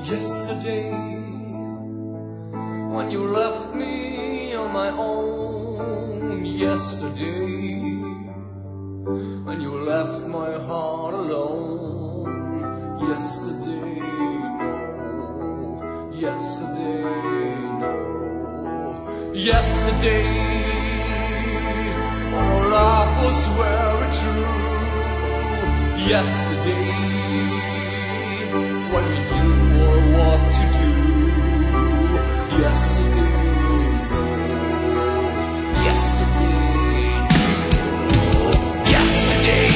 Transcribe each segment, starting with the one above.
Yesterday, when you left me on my own. Yesterday, when you left my heart alone. Yesterday, no. Yesterday, no. Yesterday, when our love was very true. Yesterday, when we knew what to do. Yesterday, no. Yesterday, no. Yesterday,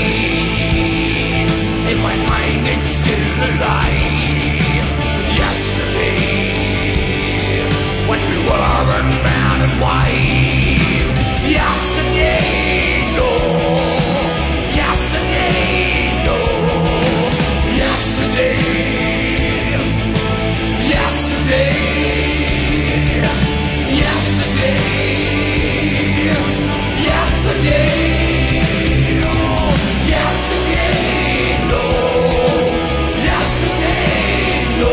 in my mind it's still alive. Yesterday, when we were a man and wife. Yesterday, no. Yesterday, no. Yesterday, yesterday, yesterday, yesterday, oh, yesterday, no, yesterday, no.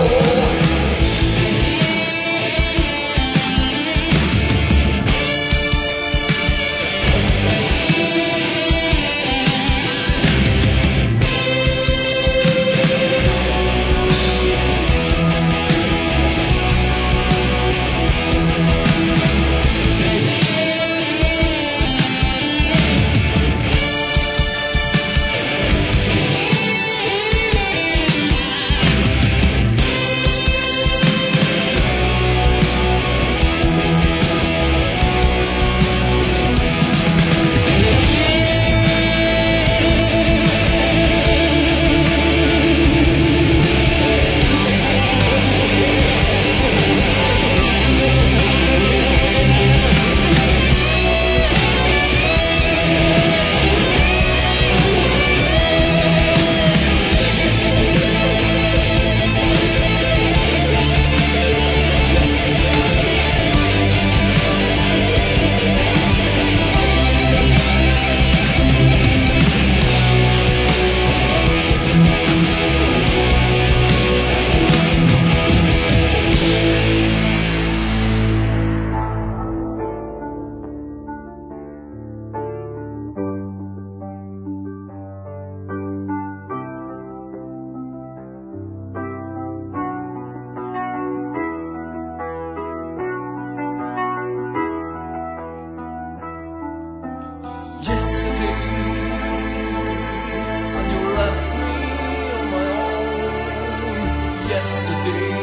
Yesterday,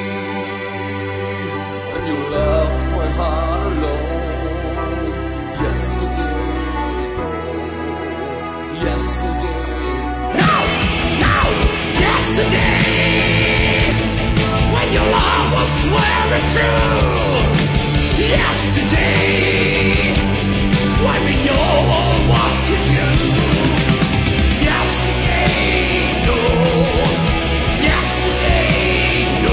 when you left my heart alone. Yesterday, no. Yesterday, no, no. Yesterday, when your love was very true. Yesterday, when we know what to do. Yesterday, no. Yesterday, no.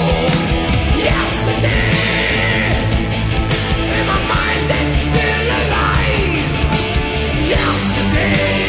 Yesterday, in my mind it's still alive. Yesterday.